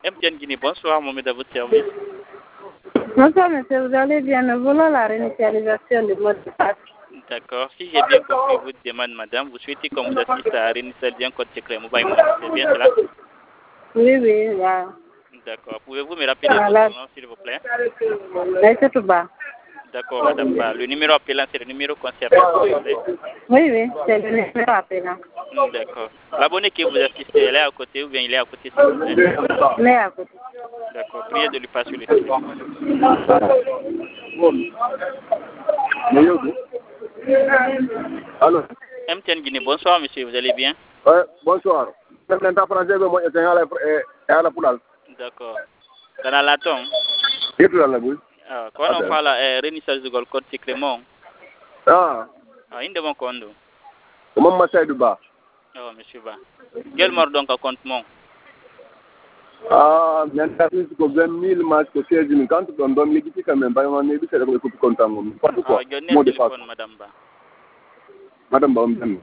MTN Guinée, bonsoir, Mohamed à votre service. Bonsoir, monsieur, vous allez bien. Nous voulons la réinitialisation du mot de passe. D'accord. Si j'ai bien compris votre demande, madame, vous souhaitez qu'on vous assiste à réinitialiser un code secret mobile money. C'est bien cela? Oui, oui, voilà. D'accord. Pouvez-vous me rappeler votre nom, s'il vous plaît? Aïssatou Ba. D'accord, madame Ba. Le numéro appelant, c'est le numéro concerné, s'il vous plaît? Oui, oui, c'est le numéro appelant. D'accord. L'abonné qui vous assiste, elle est à côté ou bien il est à côté, s'il vous plaît? Il est à côté. D'accord. Priez de lui passer le téléphone. Allô? MTN Guinée, bonsoir, monsieur, vous allez bien? Oui, bonsoir. D'accord. Dans la tombe. Quand on parle de réinitialisation du code secret, il demande quoi? Comment Saïdou Ba? Oh, monsieur Ba. Quel mort donc à compte mon? Maintenant, c'est que 20 000 masques que c'est une quand on donne les petits quand même, pas on est c'est le coup content. Pas de quoi. Mot de téléphone, madame Ba. Madame Ba, on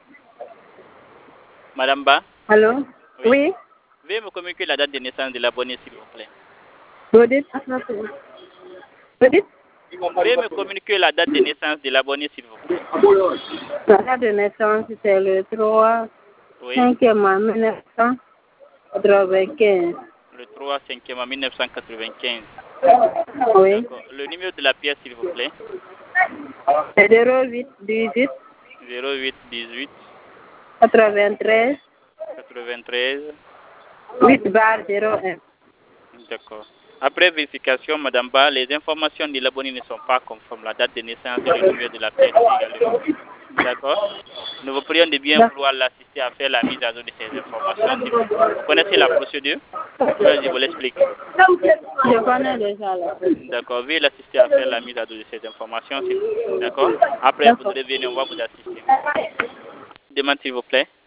Madame Ba? Allô? Oui. Veuillez me communiquer la date de naissance de l'abonné, s'il vous plaît. Vous dites? Vous dites? Veuillez me communiquer la date de naissance de l'abonné, s'il vous plaît. La date de naissance, c'est le 3 5e mois 1995. Le 3 5e mois 1995. Oui. Le numéro de la pièce, s'il vous plaît. C'est 08 18. 08 18. 93. 93. 8 bar 01. D'accord. Après vérification, madame Ba, les informations de l'abonné ne sont pas conformes. La date de naissance et le numéro de la pièce également. D'accord. Nous vous prions de bien vouloir l'assister à faire la mise à jour de ces informations. Vous connaissez la procédure? Je vous l'explique. Je connais déjà là. D'accord. Veuillez l'assister à faire la mise à jour de ces informations. D'accord. Après, vous revenez, on va vous assister. Demande s'il vous plaît.